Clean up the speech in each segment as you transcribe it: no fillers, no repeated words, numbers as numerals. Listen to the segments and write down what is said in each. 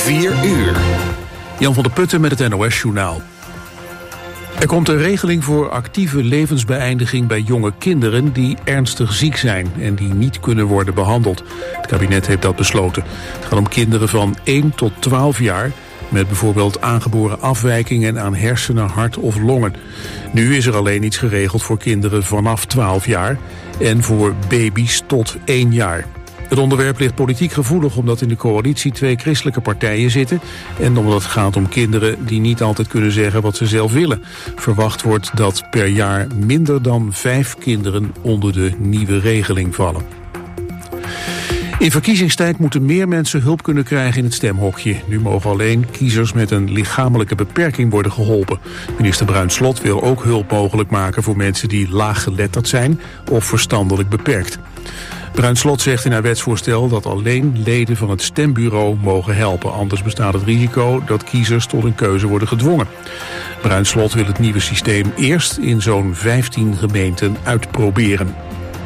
4 uur. Jan van der Putten met het NOS-journaal. Er komt een regeling voor actieve levensbeëindiging bij jonge kinderen die ernstig ziek zijn en die niet kunnen worden behandeld. Het kabinet heeft dat besloten. Het gaat om kinderen van 1 tot 12 jaar met bijvoorbeeld aangeboren afwijkingen aan hersenen, hart of longen. Nu is er alleen iets geregeld voor kinderen vanaf 12 jaar en voor baby's tot 1 jaar. Het onderwerp ligt politiek gevoelig omdat in de coalitie 2 christelijke partijen zitten en omdat het gaat om kinderen die niet altijd kunnen zeggen wat ze zelf willen. Verwacht wordt dat per jaar minder dan 5 kinderen onder de nieuwe regeling vallen. In verkiezingstijd moeten meer mensen hulp kunnen krijgen in het stemhokje. Nu mogen alleen kiezers met een lichamelijke beperking worden geholpen. Minister Bruins-Slot wil ook hulp mogelijk maken voor mensen die laaggeletterd zijn of verstandelijk beperkt. Bruins-Slot zegt in haar wetsvoorstel dat alleen leden van het stembureau mogen helpen. Anders bestaat het risico dat kiezers tot een keuze worden gedwongen. Bruins-Slot wil het nieuwe systeem eerst in zo'n 15 gemeenten uitproberen.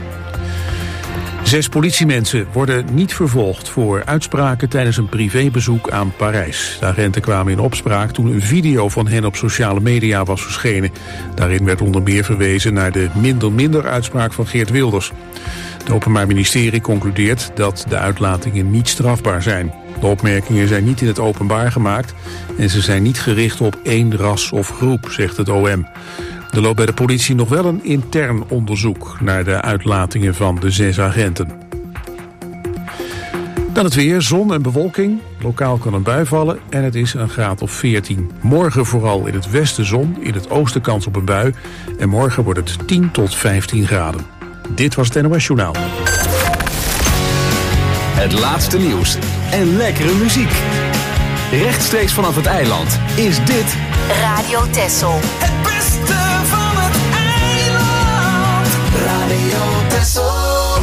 6 politiemensen worden niet vervolgd voor uitspraken tijdens een privébezoek aan Parijs. De agenten kwamen in opspraak toen een video van hen op sociale media was verschenen. Daarin werd onder meer verwezen naar de minder-uitspraak van Geert Wilders. Het Openbaar Ministerie concludeert dat de uitlatingen niet strafbaar zijn. De opmerkingen zijn niet in het openbaar gemaakt en ze zijn niet gericht op één ras of groep, zegt het OM. Er loopt bij de politie nog wel een intern onderzoek naar de uitlatingen van de 6 agenten. Dan het weer, zon en bewolking. Lokaal kan een bui vallen en het is een graad of 14. Morgen vooral in het westen zon, in het oosten kans op een bui. En morgen wordt het 10 tot 15 graden. Dit was het NOS Journaal. Het laatste nieuws en lekkere muziek. Rechtstreeks vanaf het eiland is dit Radio Texel. Het beste van het eiland. Radio Texel.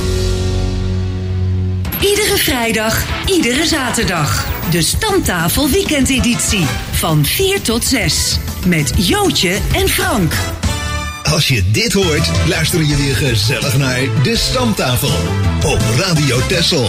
Iedere vrijdag, iedere zaterdag. De Stamtafel weekendeditie. Van 4 tot 6. Met Jootje en Frank. Als je dit hoort, luister je weer gezellig naar de Stamtafel op Radio Texel.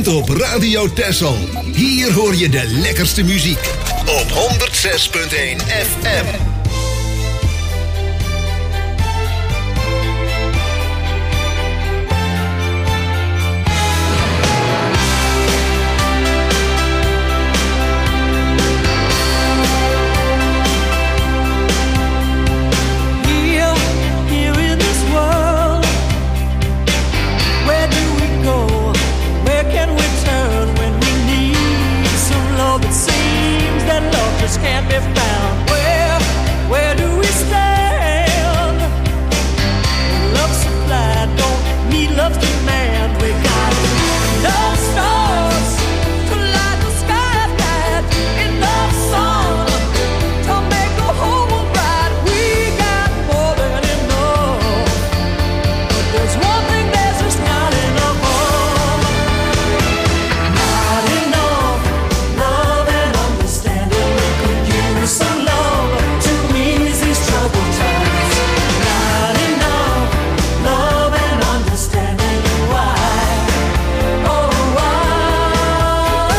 op Radio Texel. Hier hoor je de lekkerste muziek. Op 106.1 FM. Can't be found. Where do we stand? Love supply don't meet love's demand. We got enough stars to light the sky at night, enough sun to make the whole world bright. We got more than enough, but there's one thing that's just not enough of. Not enough love and understanding. Some love to ease these troubled times. Not enough love and understanding. Why? Oh, why?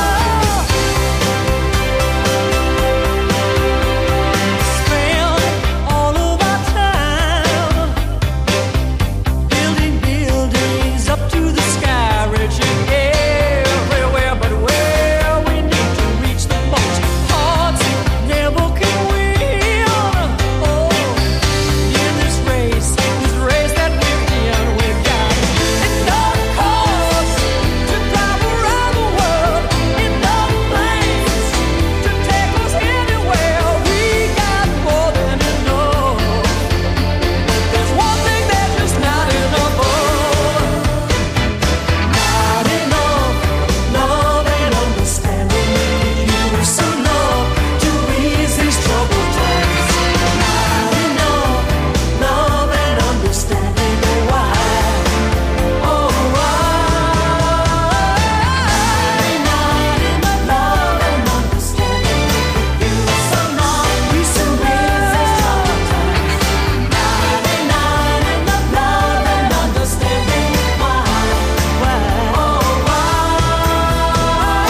Spend all of our time building buildings up to the sky, reaching everywhere, but where we need to reach the most hearts never can win. Oh, in this race that we're in, we've got enough cars to drive around the world, enough planes to take us anywhere. We got more than enough, but there's one thing that's just not enough of. Not enough love and understanding. Give some love to ease these troubled times. Not enough love and understanding. Why? Oh, why? Not enough love and understanding. Give some love to ease these troubled times. Not enough love and understanding. Why? Oh, why?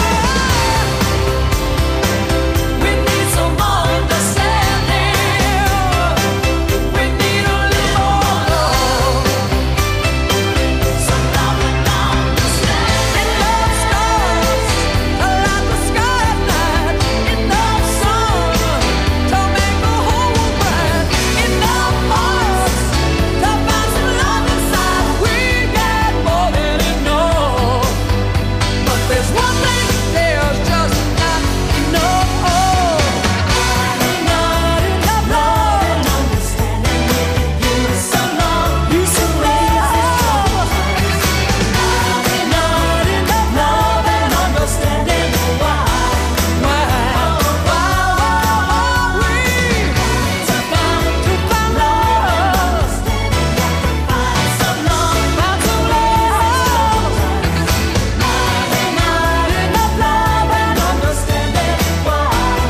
We need some understanding. We need a little more love. Some love and understanding. Enough stars to light the sky at night. Enough sun to make the whole world bright. Enough hearts to find some love inside. We got more than enough, but there's one thing there's just not enough of. Not enough love and understanding. You some love, you some love. Not enough love and understanding. Why? We to find love, find some love, find some love. Not enough love and understanding. Why?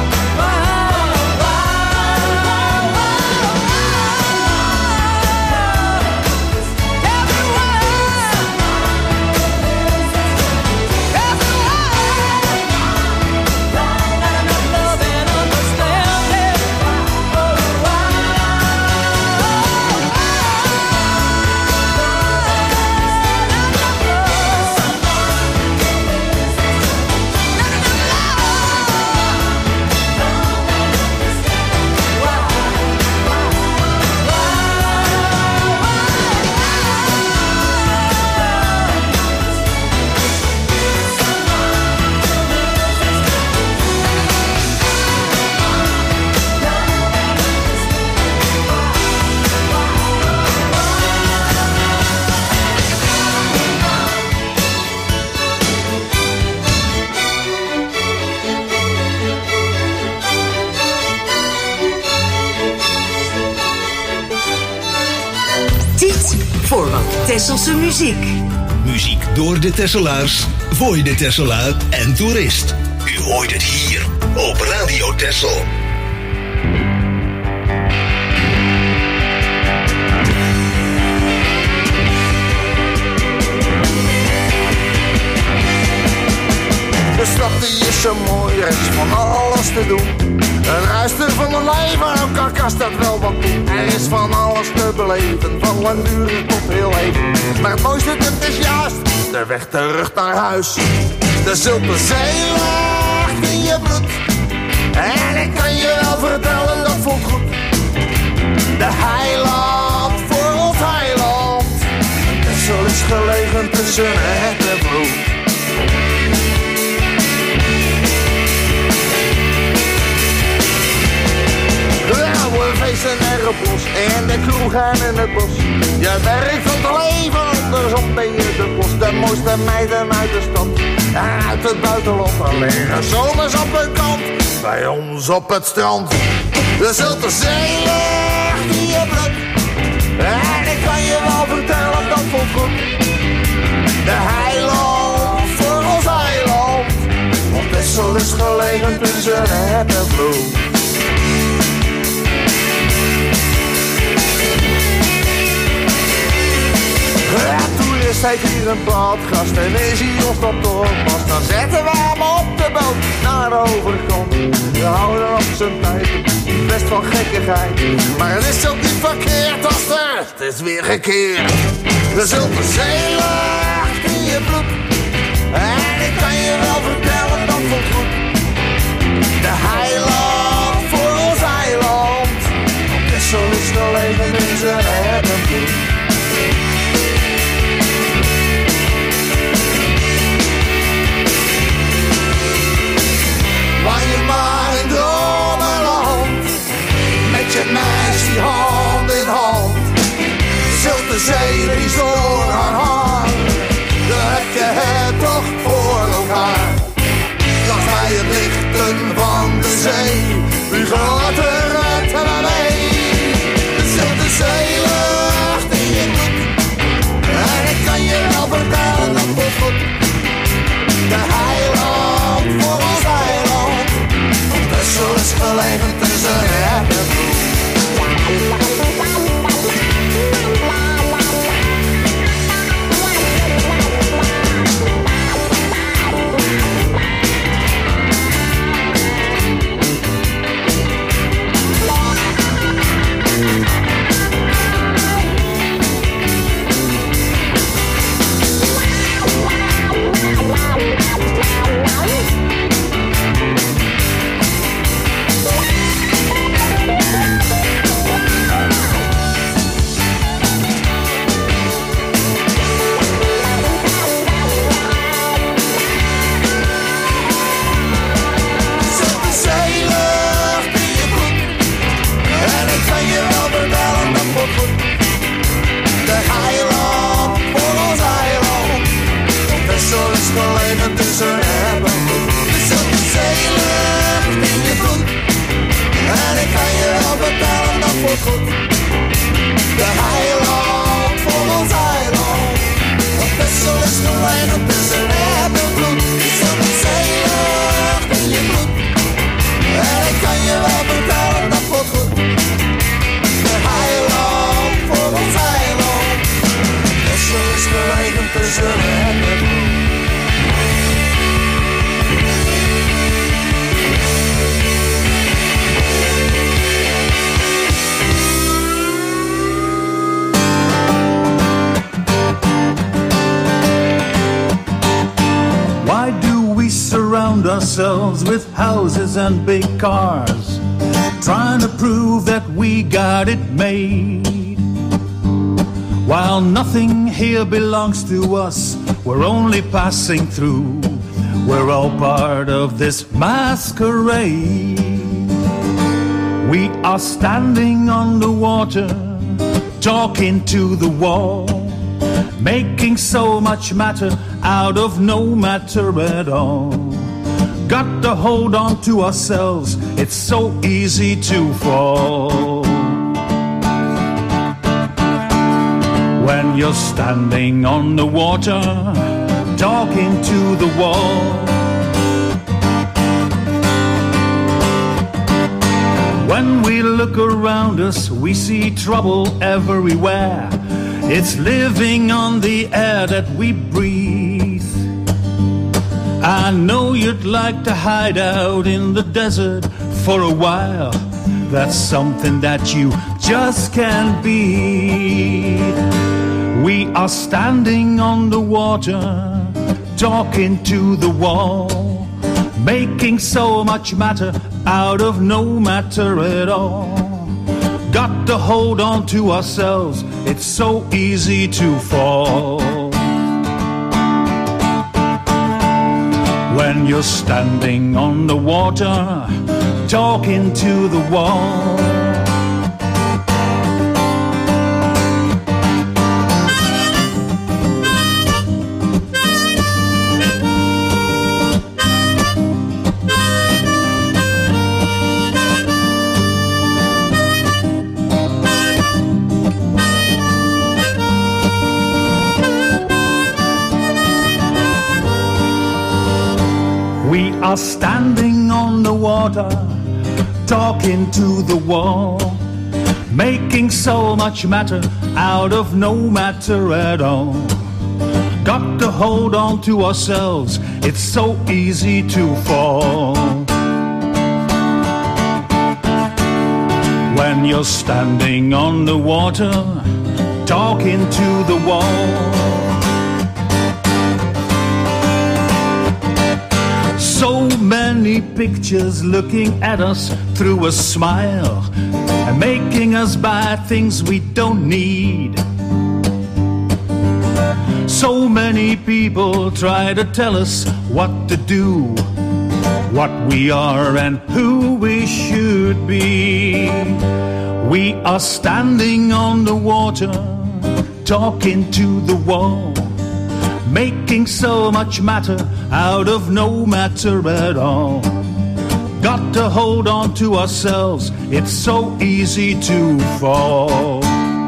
Tijd voor wat Tesselse muziek. Muziek door de Tesselaars, voor de Tesselaar en toerist. U hoort het hier op Radio Texel. leven, ook al kost dat wel wat toe. Er is van alles te beleven, van langdurig tot heel even. Maar het mooiste dat is juist de weg terug naar huis. De Zulte Zee ligt in je bloed. En ik kan je wel vertellen, dat voelt goed. De heiland voor ons heiland. Texel is gelegen tussen het en bloed. We feesten er op los en de kroeg en in het bos. Je werkt van te leven, andersom ben je de bos. De mooiste meiden uit de stad en uit het buitenland. Liggen zomers op hun kant, bij ons op het strand. De Zulte Zee ligt in je bloed. En ik kan je wel vertellen, dat voelt goed. De heiland voor ons eiland. Want Texel is gelegen tussen het en bloed. Ja, toerist heeft hier een badgast en is hij ons dan toch pas. Dan zetten we hem op de boot naar de overkant. We houden op zijn tijd, best van gekkigheid. Maar het is ook niet verkeerd als het is weer gekeerd. De Zulte Zee ligt in je bloed. En ik kan je wel vertellen, dat voelt goed. De heiland voor ons eiland. Texel is gelegen in zijn hebben bloed. Waar je maar in dromenland, met je meisje hand in hand. Zulte Zee is door haar haar, dan heb je het toch voor elkaar. Laat bij het lichten van de zee, wie gaat er uit en mee? De Zulte Zee ligt in je bloed, en ik kan je wel vertellen, dat voelt goed. De heiland voor ons eiland. Texel is gelegen tussen het en bloed. Ourselves with houses and big cars, trying to prove that we got it made. While nothing here belongs to us, we're only passing through. We're all part of this masquerade. We are standing on the water, talking to the wall, making so much matter out of no matter at all. Got to hold on to ourselves, it's so easy to fall. When you're standing on the water, talking to the wall, when we look around us, we see trouble everywhere. It's living on the air that we breathe. I know you'd like to hide out in the desert for a while, That's something that you just can't beat. We are standing on the water, talking to the wall, making so much matter out of no matter at all. Got to hold on to ourselves, it's so easy to fall. When you're standing on the water, talking to the wall. We are standing on the water, talking to the wall, making so much matter out of no matter at all. Got to hold on to ourselves, it's so easy to fall. When you're standing on the water, talking to the wall. So many pictures looking at us through a smile and making us buy things we don't need. So many people try to tell us what to do, what we are and who we should be. We are standing on the water, talking to the wall, making so much matter out of no matter at all. Got to hold on to ourselves, it's so easy to fall.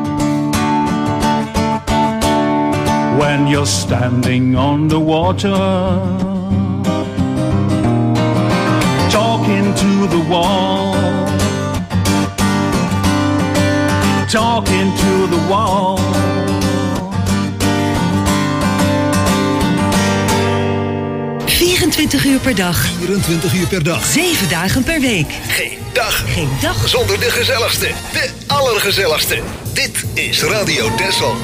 When you're standing on the water, talking to the wall, talking to the wall. 24 uur per dag. 24 uur per dag. 7 dagen per week. Geen dag. Geen dag Zonder de gezelligste. De allergezelligste. Dit is Radio Texel.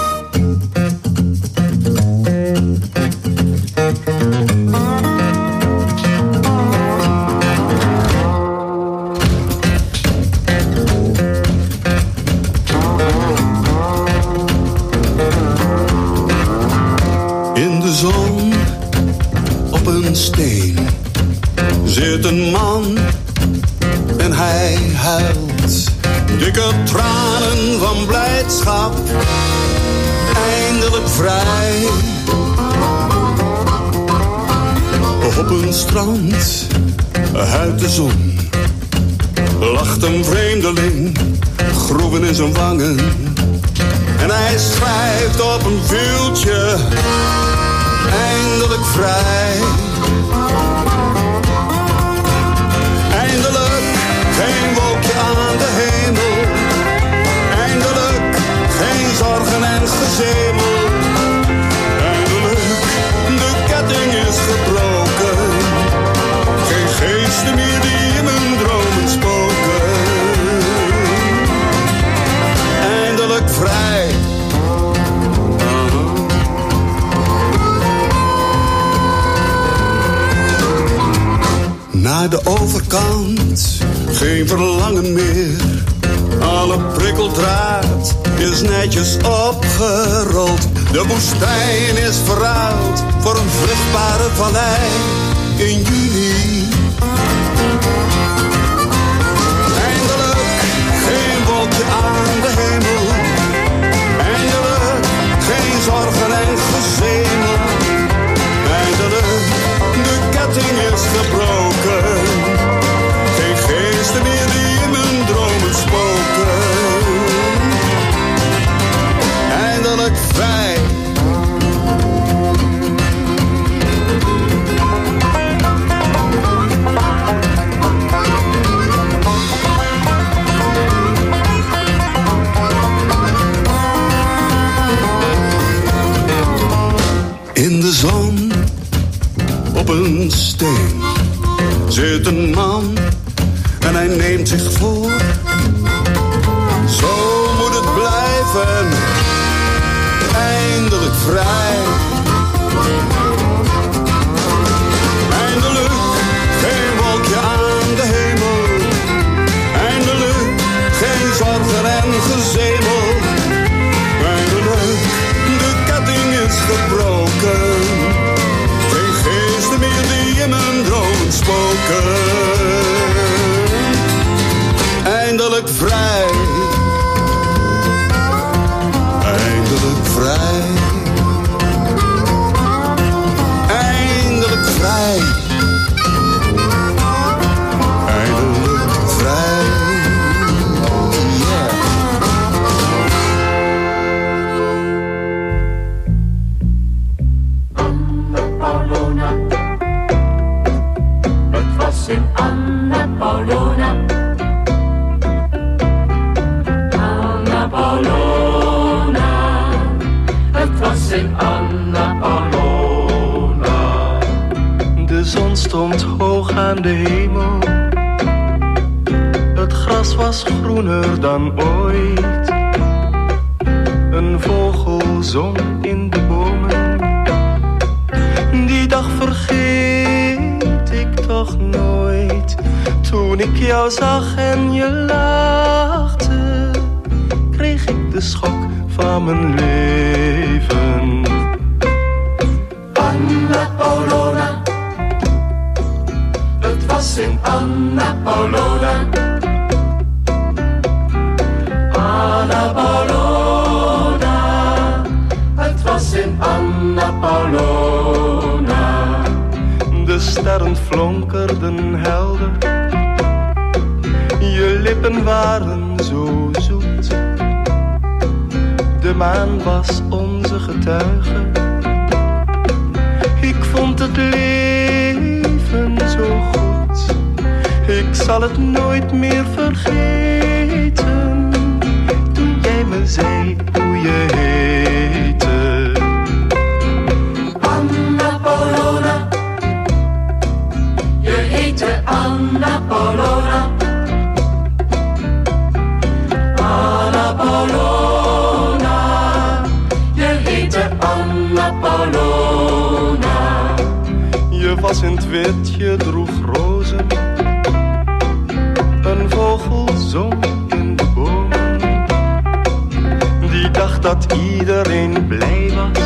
In de zon op een steen zit een man en hij huilt dikke tranen van blijdschap, eindelijk vrij. Op een strand uit de zon lacht een vreemdeling, groeven in zijn wangen, en hij schrijft op een viltje, eindelijk vrij. Eindelijk geen wolkje aan de hemel, eindelijk geen zorgen en gezemel. Eindelijk, de ketting is gebroken, geen geesten meer die in mijn dromen spoken. Eindelijk vrij. Naar de overkant, geen verlangen meer. Alle prikkeldraad is netjes opgerold. De woestijn is verruild voor een vruchtbare vallei in juni. Eindelijk geen wolkje aan de hemel, eindelijk geen zorgen en gezemel. Eindelijk, de ketting is gebroken, geen geesten meer die in mijn dromen spoken. Eindelijk vrij. In de zon op een steen zit een man en hij neemt zich voor. Zo moet het blijven, eindelijk vrij. Eindelijk geen wolkje aan de hemel. Eindelijk geen zorgen en gezemel. Eindelijk, de ketting is gebroken. Geen geesten meer die in mijn dromen spoken. Eindelijk vrij. Eindelijk vrij. Eindelijk vrij. Eindelijk vrij. Yeah. Anna Paulona. Het was in Anna Paulona. Anna Paulona. Het was in Anna Paulona. De zon stond hoog aan de hemel. Het gras was groener dan ooit. Een vogel zong in de bomen. Die dag vergeet ik toch nooit. Toen ik jou zag en je lachte, kreeg ik de schok van mijn leven. Anna Paulona. Het was in Anna Paulona. Anna Paulona. Het was in Anna Paulona. De sterren flonkerden helder. Je lippen waren zo zoet. De maan was onze getuige. Ik vond het leven zo goed. Ik zal het nooit meer vergeten. Toen jij me zei hoe je heette. Anna Paulona. Je heette Anna Paulona. Anna Paulona. Je heette Anna Paulona. Je was in het wit, je droeg rozen. Een vogel zong in de bomen. Die dacht dat iedereen blij was.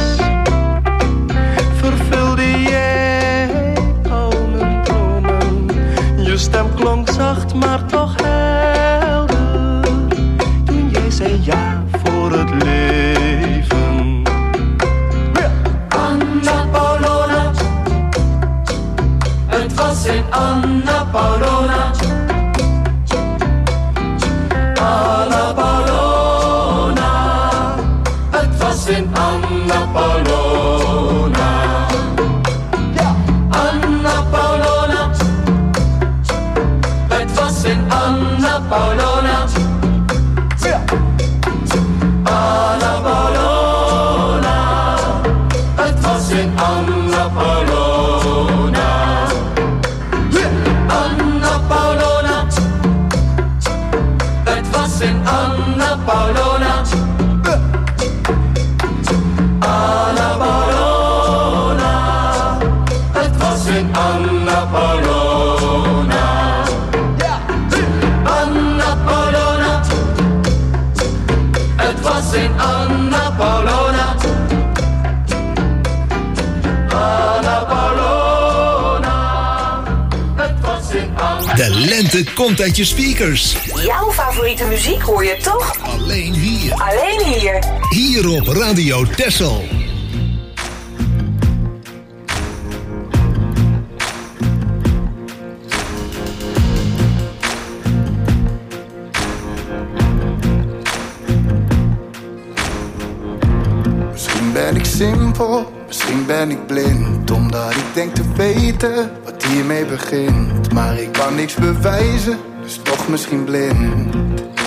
Vervulde jij al mijn dromen. Je stem klonk zacht, maar toch helder. Toen jij zei ja voor het leven. Anna Paulona. Het was in Anna Paulona. Anna Paulona. Het was in Anna Paulona. Anna Paulona. Het was in Anna Paulona. Anna Paulona. Het was in Anna Paulona. Anna Paulona. Het was in Anna Paulona. Anna Paulona. Het was in Anna Paulona. Anna Paulona. Het was in Anna Paulona. Anna Paulona. Het was in Anna. De lente komt uit je speakers. Jouw favoriete muziek hoor je toch? Alleen hier. Alleen hier. Hier op Radio Texel. Misschien ben ik simpel, misschien ben ik blind. Omdat ik denk te weten wat hiermee begint. Maar ik kan niks bewijzen, dus toch misschien blind.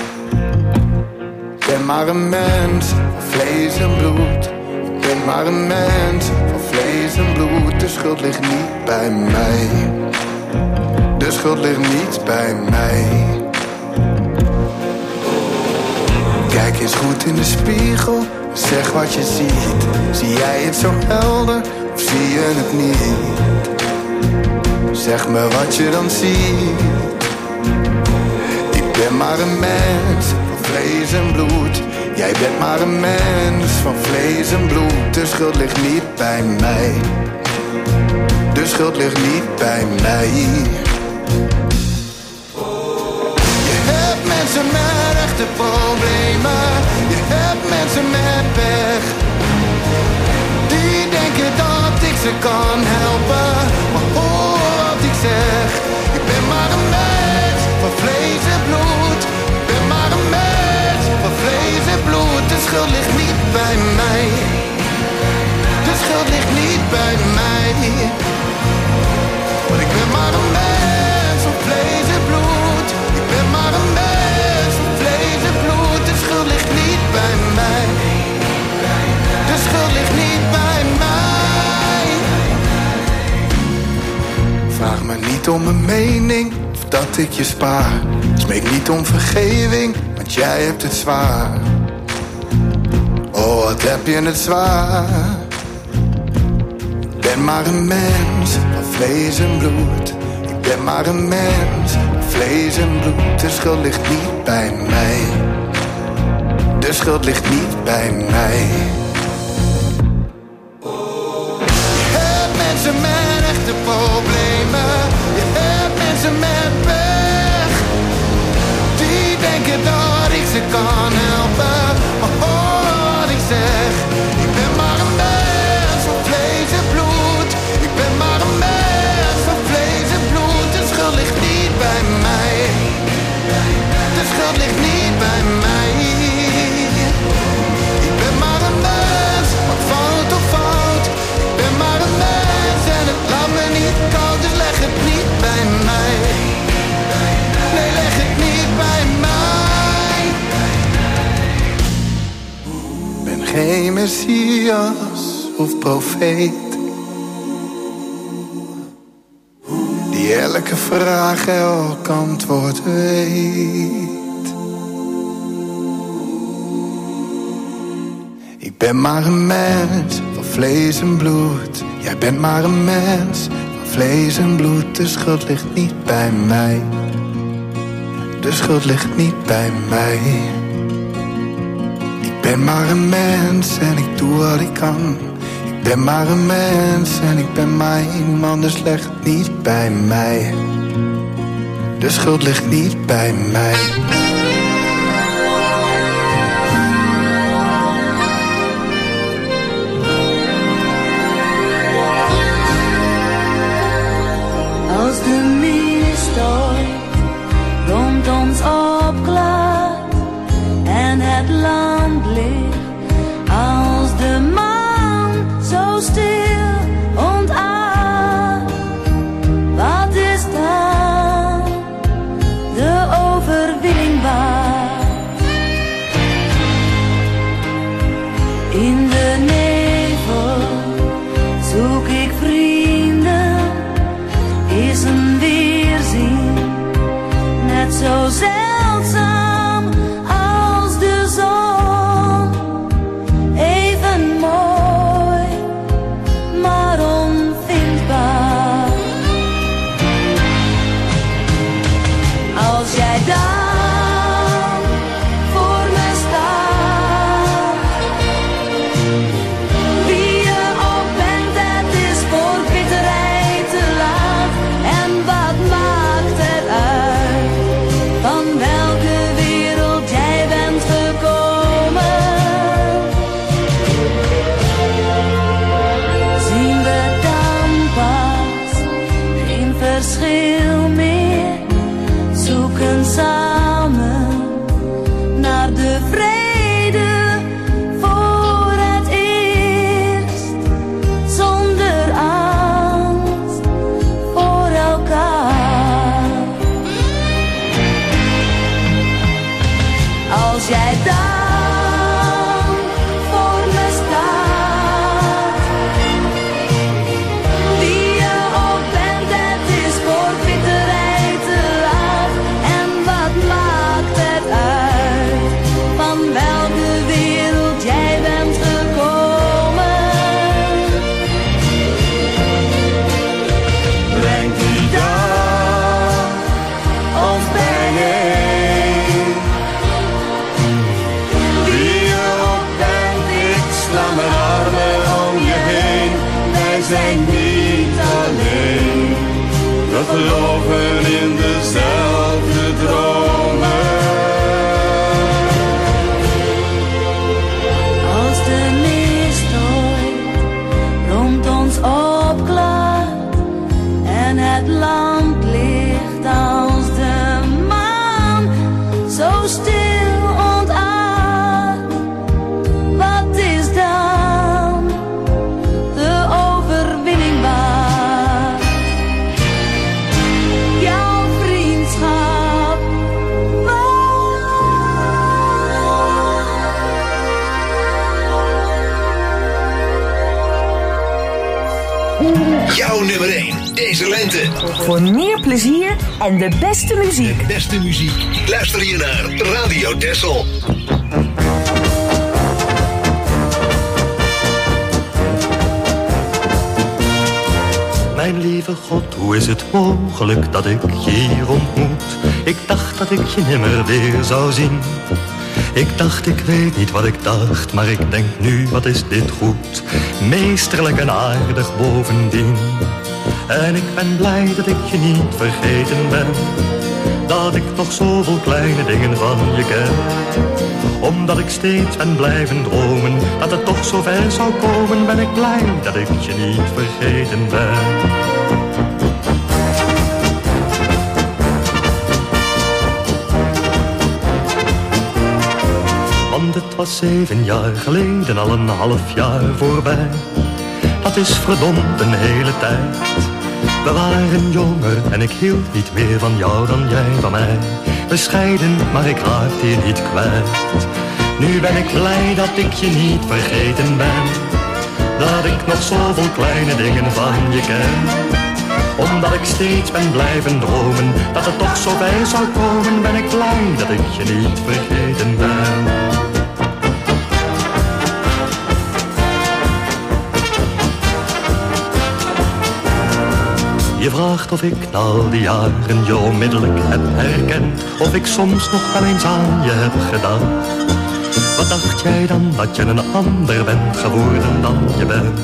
Ik ben maar een mens van vlees en bloed. Ik ben maar een mens van vlees en bloed. De schuld ligt niet bij mij. De de schuld ligt niet bij mij. Kijk eens goed in de spiegel, zeg wat je ziet. Zie jij het zo helder, of zie je het niet? Zeg me wat je dan ziet. Ik ben maar een mens van vlees en bloed. Jij bent maar een mens van vlees en bloed. De schuld ligt niet bij mij. De schuld ligt niet bij mij. Je hebt mensen met echte problemen. Je hebt mensen met pech. Die denken dat ik ze kan helpen. Maar hoor wat ik zeg. Ik ben maar een mens van vlees en bloed. Ik ben maar een mens van vlees en bloed. De schuld ligt niet bij mij. De schuld ligt niet bij mij. Want ik ben maar een mens van vlees en bloed. Ik ben maar een mens van vlees en bloed. De schuld ligt niet bij mij. De schuld ligt niet bij mij. Vraag me niet om een mening of dat ik je spaar. Smeek niet om vergeving, want jij hebt het zwaar. Oh, wat heb je het zwaar. Ik ben maar een mens van vlees en bloed. Ik ben maar een mens van vlees en bloed. De schuld ligt niet bij mij. De schuld ligt niet bij mij. Je hebt mensen met echte problemen. Je hebt mensen met pech. Die denken dat ik ze kan helpen. Maar hoor wat ik zeg. Ik ben maar een mens van vlees en bloed. Ik ben maar een mens van vlees en bloed. De schuld ligt niet bij mij. De schuld ligt niet bij mij. Ik ben maar een mens, wat fout of fout. Ik ben maar een mens en het laat me niet koud. Dus leg het niet bij mij. Nee, leg het niet bij mij. Ik ben geen Messias of profeet die elke vraag elk antwoord weet. Ik ben maar een mens van vlees en bloed. Jij bent maar een mens van vlees en bloed. De schuld ligt niet bij mij. De schuld ligt niet bij mij. Ik ben maar een mens en ik doe wat ik kan. Ik ben maar een mens en ik ben maar iemand. Dus leg het niet bij mij. De schuld ligt niet bij mij. Als de mist ooit rond ons opklaart en het land ligt als de maan zo stil ontaard, wat is dan de overwinning waard? In de nevel zoek ik vrienden, is een weerzien net zo zeldzaam als de zon. Even mooi, maar onvindbaar. Als jij dan voor me staat, geloven in dezelfde dromen. Als de mist ooit rond ons opklaart en het land ligt als de maan, zo stil ontaard, wat is dan de overwinning waard? Jouw vriendschap Jouw nummer 1 deze lente. Voor meer plezier en de beste muziek. De beste muziek. Luister je naar Radio Texel. Mijn lieve God, hoe is het mogelijk dat ik je hier ontmoet? Ik dacht dat ik je nimmer weer zou zien. Ik dacht, ik weet niet wat ik dacht, maar ik denk nu, wat is dit goed? Meesterlijk en aardig bovendien. En ik ben blij dat ik je niet vergeten ben. Dat ik nog zoveel kleine dingen van je ken. Omdat ik steeds ben blijven dromen, dat het toch zo ver zou komen, ben ik blij dat ik je niet vergeten ben. Want het was 7 jaar geleden, al een half jaar voorbij. Dat is verdomd een hele tijd. We waren jonger en ik hield niet meer van jou dan jij van mij. Bescheiden, maar ik raakte je niet kwijt. Nu ben ik blij dat ik je niet vergeten ben. Dat ik nog zoveel kleine dingen van je ken. Omdat ik steeds ben blijven dromen, dat het toch zo bij zou komen, ben ik blij dat ik je niet vergeten ben. Je vraagt of ik na al die jaren je onmiddellijk heb herkend, of ik soms nog wel eens aan je heb gedacht. Wat dacht jij dan, dat je een ander bent geworden dan je bent?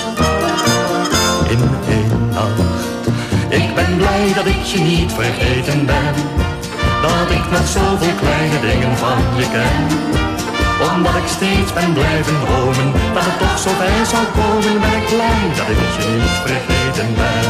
In 1 nacht. Ik ben blij dat ik je niet vergeten ben. Dat ik nog zoveel kleine dingen van je ken. Omdat ik steeds ben blijven dromen, dat het toch zo bij zou komen, ben ik blij dat ik je niet vergeten ben.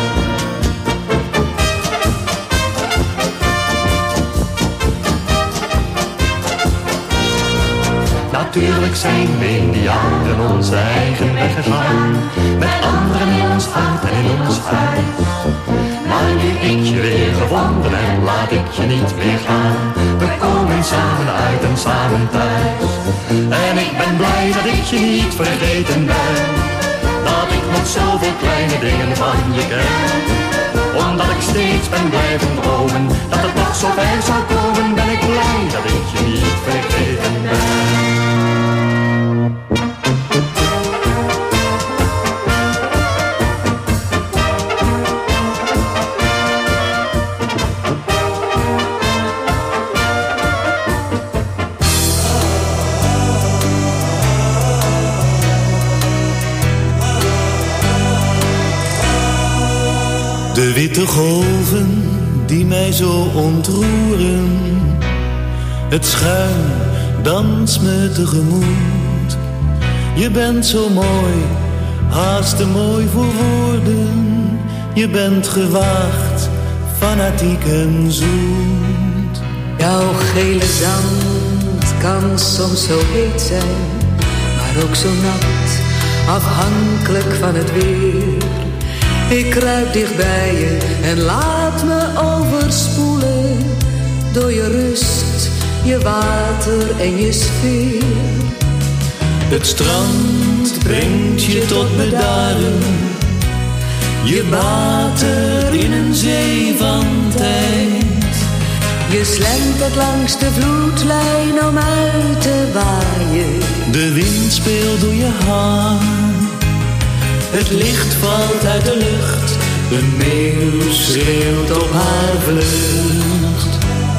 Natuurlijk zijn we in die jaren onze eigen weg gegaan, met anderen in ons hart en in ons huis. Maar nu ik je weer gevonden en laat ik je niet meer gaan. We komen samen uit en samen thuis. En ik ben blij dat ik je niet vergeten ben. Dat ik nog zoveel kleine dingen van je ken. Omdat ik steeds ben blijven dromen, dat het nog zo ver zou komen, ben ik blij dat ik je niet vergeten ben. De witte golven die mij zo ontroeren, het schuim danst me tegemoet. Je bent zo mooi, haast te mooi voor woorden. Je bent gewaagd, fanatiek en zoet. Jouw gele zand kan soms zo heet zijn, maar ook zo nat, afhankelijk van het weer. Ik kruip dicht bij je en laat me overspoelen door je rust, je water en je sfeer. Het strand brengt je tot bedaren, je water in een zee van tijd. Je slentert langs de vloedlijn om uit te waaien. De wind speelt door je haar, het licht valt uit de lucht, een meeuw schreeuwt op haar vlucht.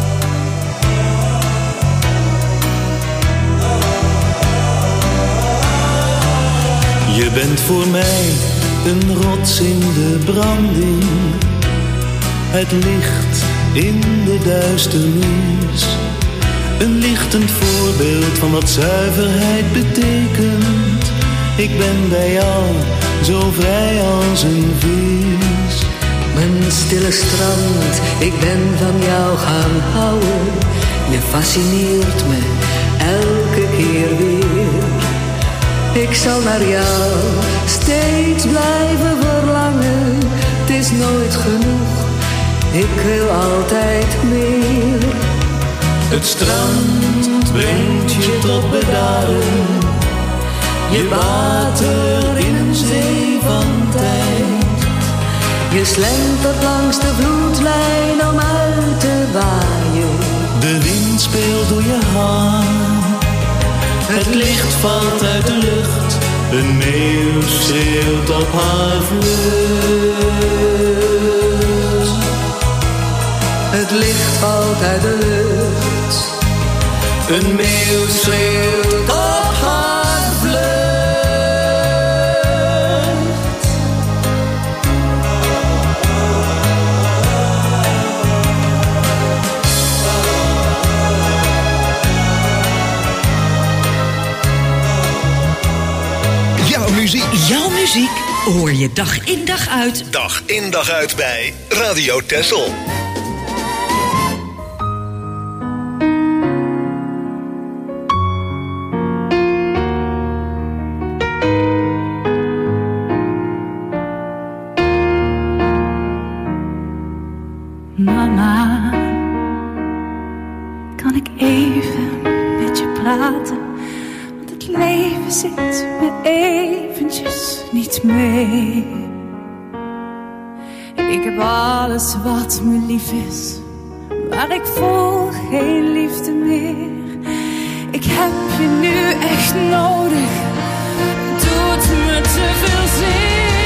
Je bent voor mij een rots in de branding, het licht in de duisternis. Een lichtend voorbeeld van wat zuiverheid betekent. Ik ben bij jou zo vrij als een vis. Mijn stille strand, ik ben van jou gaan houden. Je fascineert me elke keer weer. Ik zal naar jou steeds blijven verlangen. Het is nooit genoeg, ik wil altijd meer. Het strand brengt je tot bedaren. Je water in een zee van tijd. Je slentert langs de vloedlijn om uit te waaien. De wind speelt door je haar. Het licht valt uit de lucht. Een meeuw schreeuwt op haar vlucht. Het licht valt uit de lucht. Een meeuw schreeuwt op haar vlucht. Jouw muziek hoor je dag in dag uit. Dag in dag uit bij Radio Texel. Mama, kan ik even met je praten? Want het leven zit me eventjes niet mee. Ik heb alles wat me lief is, maar ik voel geen liefde meer. Ik heb je nu echt nodig, het doet me te veel zeer.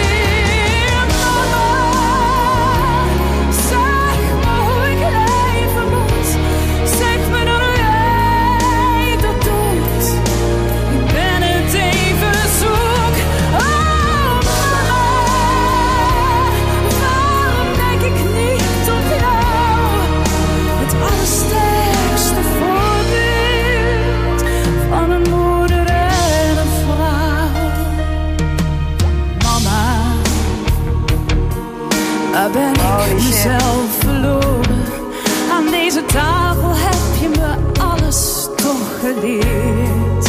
Waar ben ik mezelf verloren? Aan deze tafel heb je me alles toch geleerd.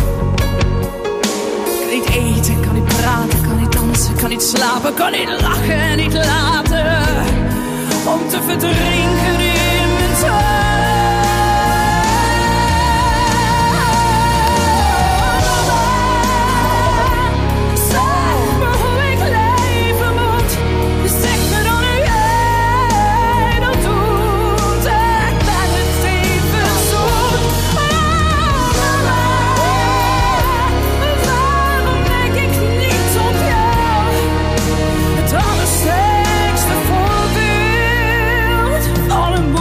Kan niet eten, kan niet praten, kan niet dansen, kan niet slapen, kan niet lachen en niet laten. Om te verdrinken in mijn tuin. Alle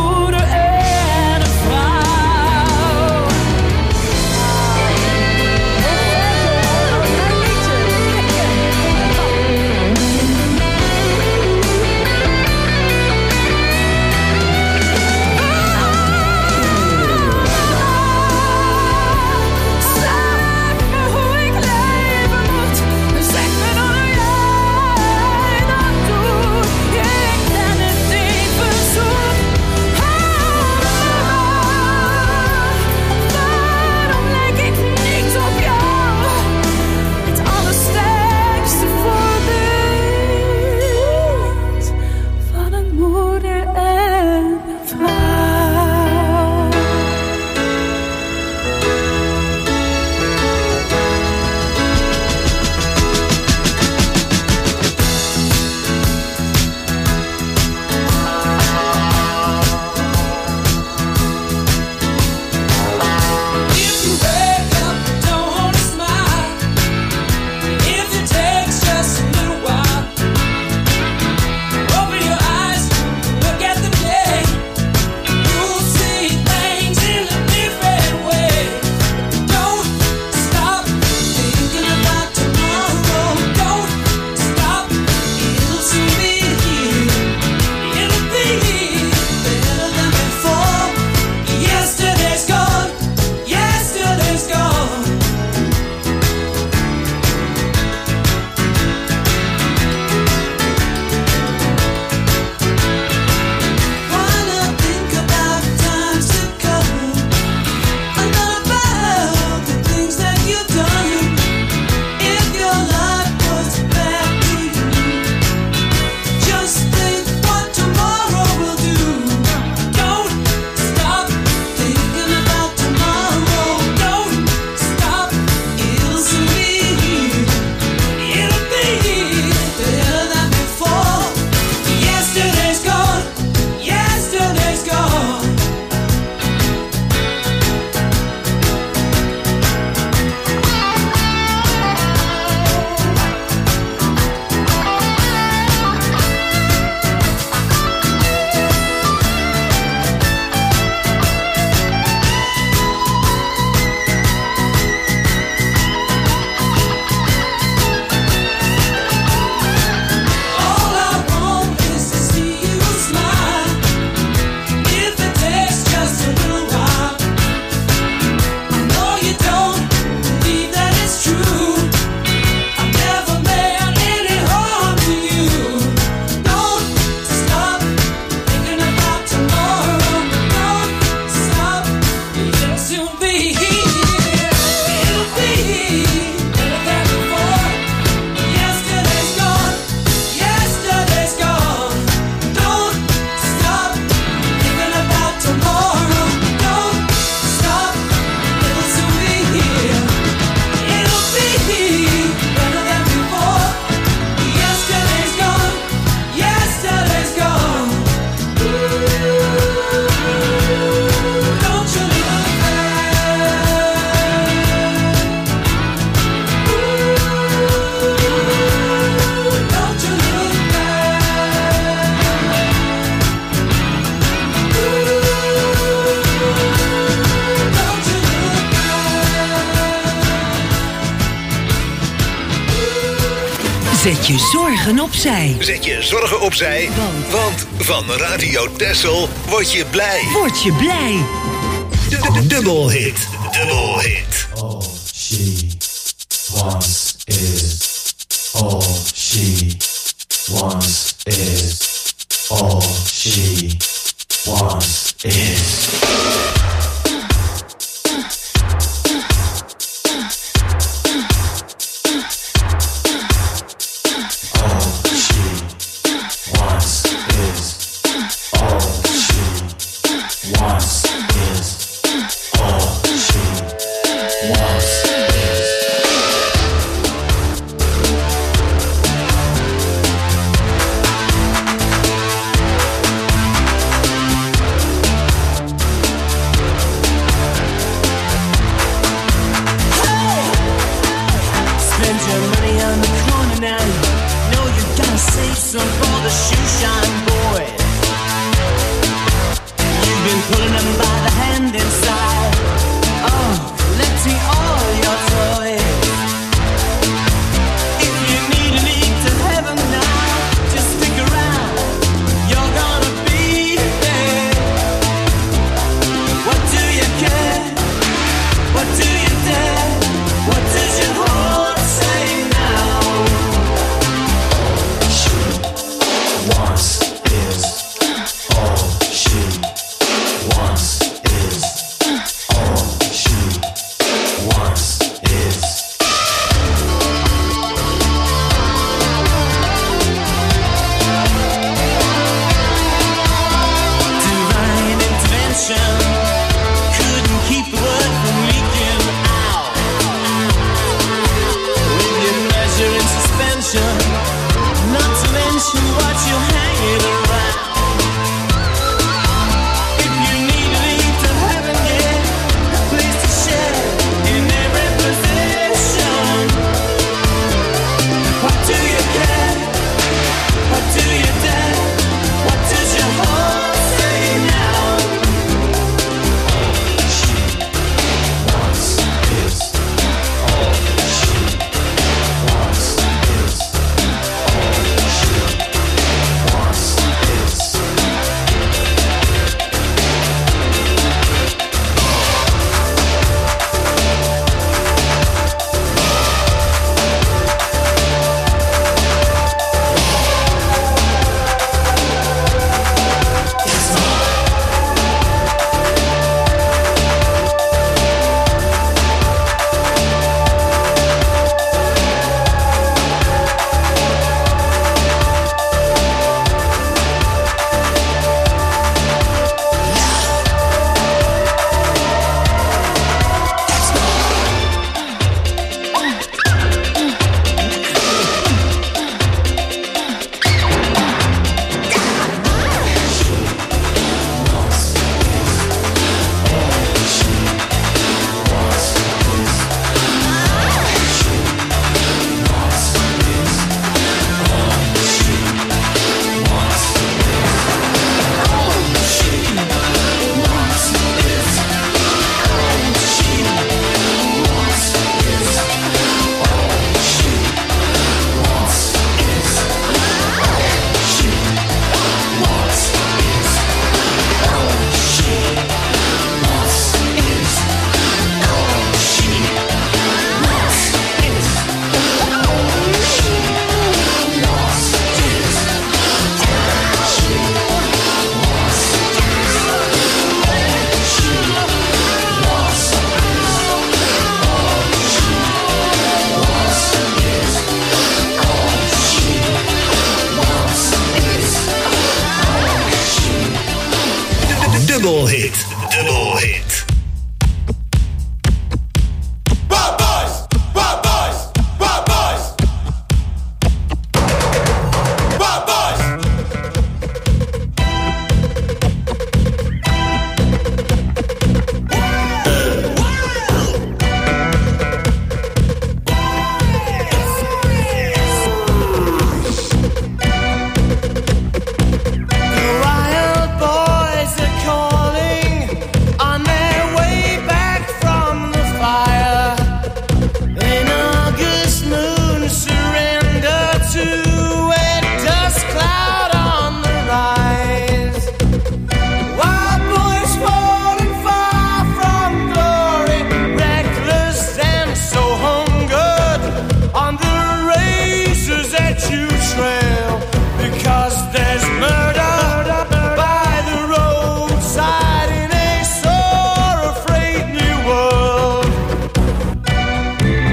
Zet je zorgen opzij. Zet je zorgen opzij, want van Radio Texel word je blij. Word je blij. Dubbelhit. Dubbelhit. All she wants is. All she wants is. All she wants is.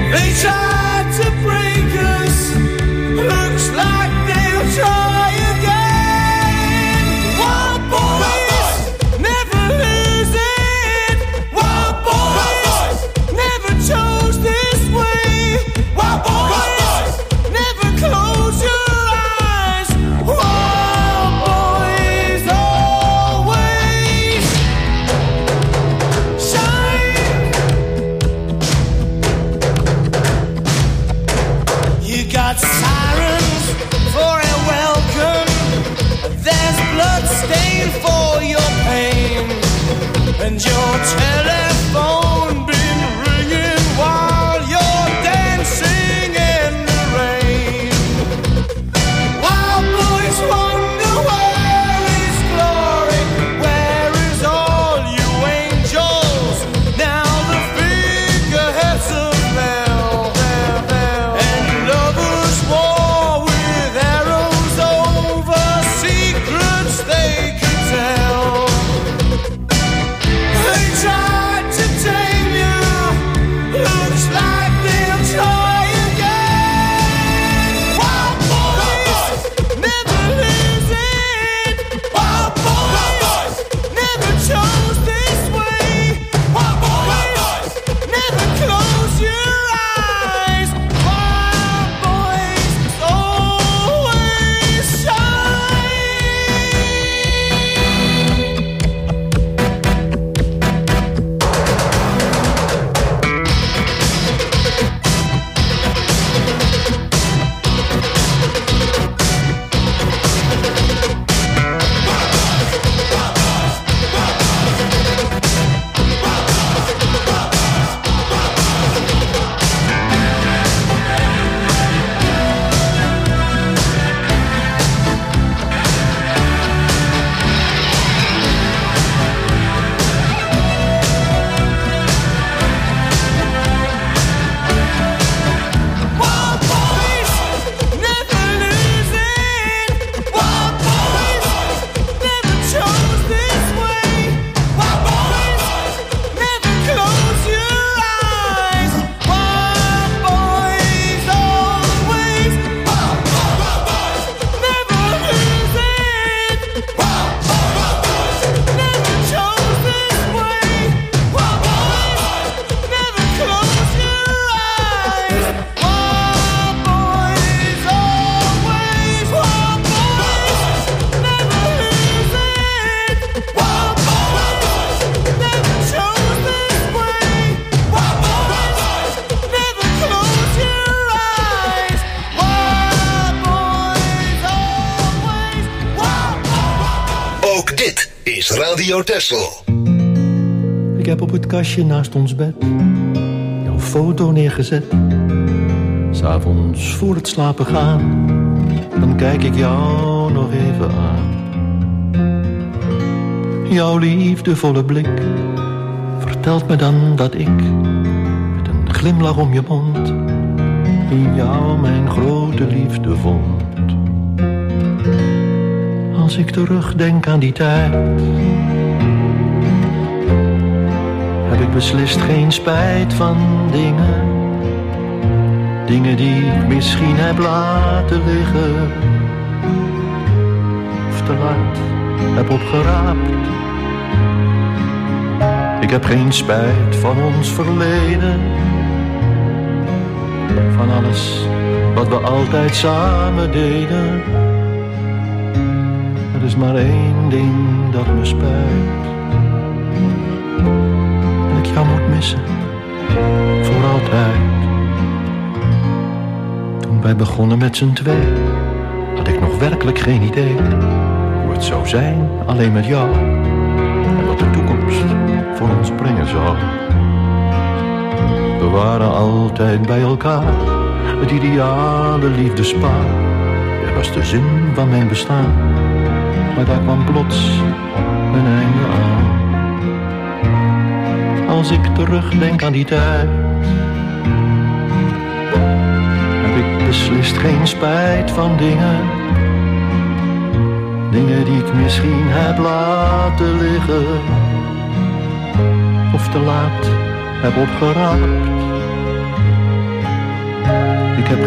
They tried to break us. Looks like they'll try again. Wild boys never lose it. Wild boys never chose this way. Wild boys never close your eyes. Wild boys always shine. You got sirens for a welcome. There's blood stained for your pain. And your telephone been ringing while you're dancing in the rain. Wild boys wonder where is glory, where is all you angels? Now the figureheads have fell, and lovers war with arrows over secrets they could tell. They tried to tame you. Looks like they'll try again. Wild boys never lose it. Wild boys never chose this way. Wild boys never close your eyes. Wild boys always shine. Wild boys never lose it. Wild boys never chose this way. Wild boys never close your eyes. Wild boys always. Wild boys never lose it. Wild boys never chose this way. Wild boys never close your eyes. Wild boys always. Wild boys never lose it. Wild boys never chose this way. Wild boys never close your eyes. Wild boys always. Wild boys. Ook dit is Radio Texel. Ik heb op het kastje naast ons bed jouw foto neergezet. 'S Avonds voor het slapen gaan, dan kijk ik jou nog even aan. Jouw liefdevolle blik vertelt me dan dat ik, met een glimlach om je mond, in jou mijn grote liefde vond. Als ik terugdenk aan die tijd, heb ik beslist geen spijt van dingen. Dingen die ik misschien heb laten liggen, of te laat heb opgeraapt. Ik heb geen spijt van ons verleden, van alles wat we altijd samen deden. Er is maar één ding dat me spijt. Dat ik jou moet missen, voor altijd. Toen wij begonnen met z'n twee, had ik nog werkelijk geen idee hoe het zou zijn alleen met jou. En wat de toekomst voor ons brengen zou. We waren altijd bij elkaar, het ideale liefdespaar. Er was de zin van mijn bestaan, maar daar kwam plots een einde aan. Als ik terugdenk aan die tijd, heb ik beslist geen spijt van dingen. Dingen die ik misschien heb laten liggen, of te laat heb opgeraapt.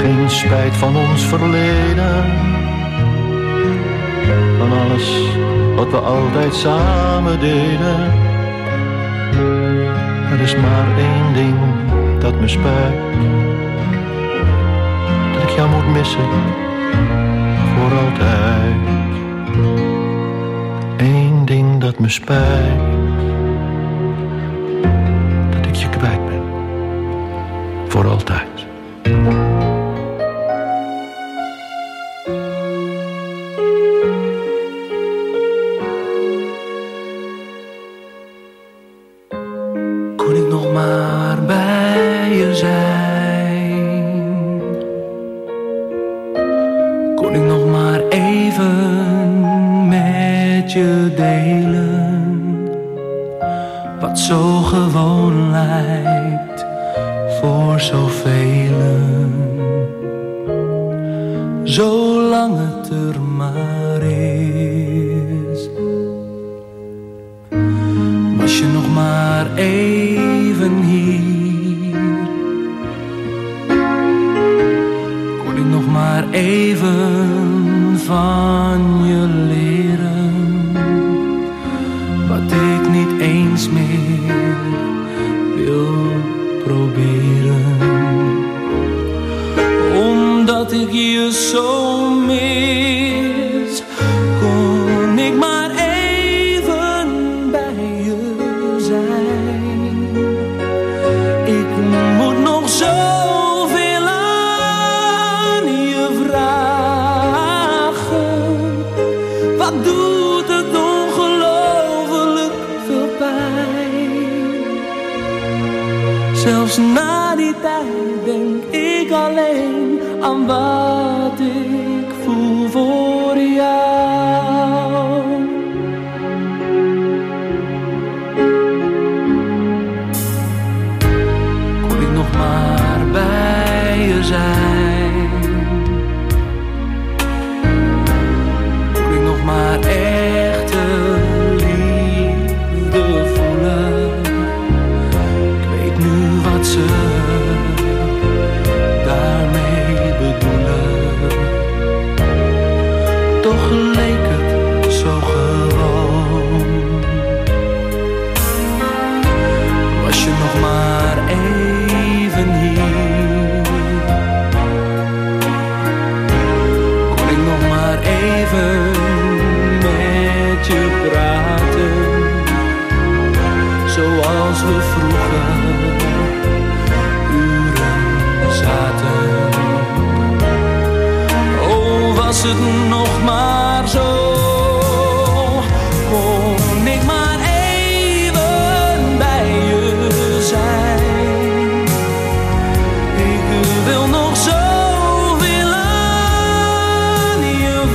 geen spijt van ons verleden. Van alles wat we altijd samen deden. Er is maar één ding dat me spijt. Dat ik jou moet missen, voor altijd. Eén ding dat me spijt. Dat ik je kwijt ben, voor altijd. Kon ik nog maar bij je zijn? Kon ik nog maar even met je delen? Wat zo gewoon lijkt voor zoveel. Zolang het er maar is. Was je nog maar even hier? Kon ik nog maar even van je leren? Wat ik niet eens meer wil proberen. Omdat ik je zo mis, kon ik maar even bij je zijn. Ik moet nog zoveel aan je vragen. Wat doet het ongelooflijk veel pijn. Zelfs na die tijd denk ik alleen aan wat ik voel voor jou. Kon ik nog maar bij je zijn? Kon ik nog maar echte liefde voelen? Ik weet nu wat ze daarmee bedoelen. Toch leek het zo gewoon. Was je nog maar even hier? Kon ik nog maar even met je praten? Zoals we vroeger zaten. Oh, was het nog maar zo. Kon ik maar even bij je zijn. Ik wil nog zoveel aan je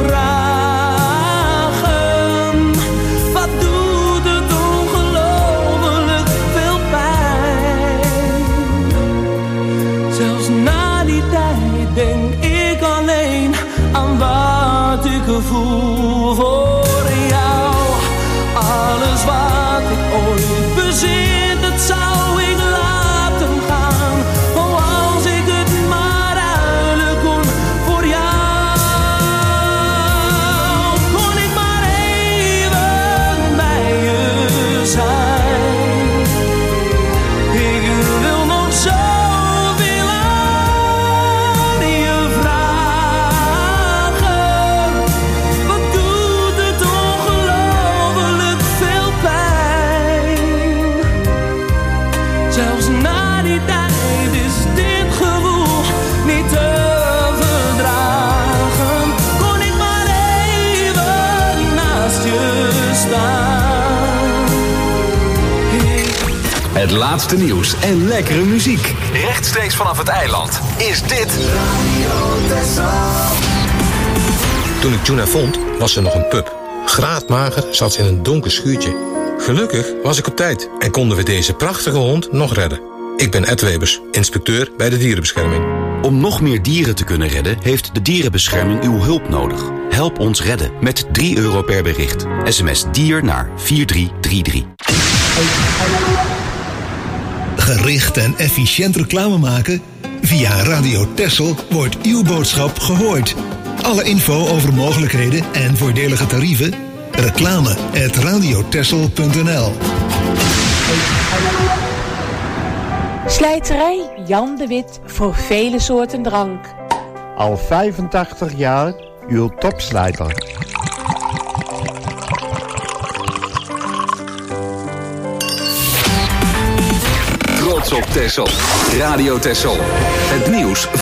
vragen. Wat doet het ongelooflijk veel pijn. Zelfs na die tijd denk ik alleen aan wat ik voel voor jou. Alles wat ik ooit bezit, dat zou ik laten gaan. Oh, als ik het maar ruilen kon voor jou. Kon ik maar even bij je zijn. Ik wil nog zoveel aan je vragen. Wat doet het ongelooflijk veel pijn. Zelfs na die tijd is dit gevoel niet te verdragen. Kon ik maar even naast je staan. Het laatste nieuws en lekkere muziek. Rechtstreeks vanaf het eiland is dit Toen ik Tuna vond, was ze nog een pup. Graadmager zat ze in een donker schuurtje. Gelukkig was ik op tijd en konden we deze prachtige hond nog redden. Ik ben Ed Webers, inspecteur bij de dierenbescherming. Om nog meer dieren te kunnen redden, heeft de dierenbescherming uw hulp nodig. Help ons redden met €3 per bericht. SMS DIER naar 4333. Gericht en efficiënt reclame maken? Via Radio Texel wordt uw boodschap gehoord. Alle info over mogelijkheden en voordelige tarieven? reclame@radiotexel.nl. Slijterij Jan de Wit voor vele soorten drank. Al 85 jaar uw topslijter. Trots op Texel. Radio Texel. Het nieuws